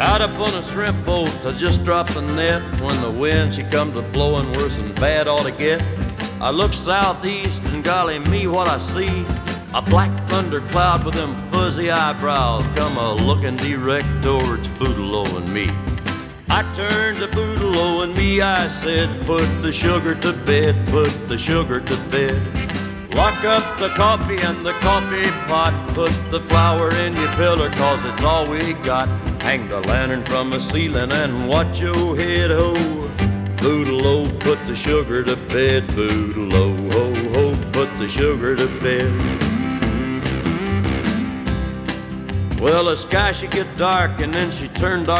Out up on a shrimp boat, I just dropped the net. When the wind, she come to blowing worse than bad ought to get. I look southeast and golly me what I see. A black thundercloud with them fuzzy eyebrows come a-looking direct towards Boodle-O and me. I turned to Boodle-O and me, I said, put the sugar to bed, put the sugar to bed. Lock up the coffee and the coffee pot, put the flour in your pillar 'cause it's all we got. Hang the lantern from the ceiling and watch your head ho. Boodle-O, put the sugar to bed, Boodle-O, ho ho, put the sugar to bed. Well, the sky she get dark and then she turned dark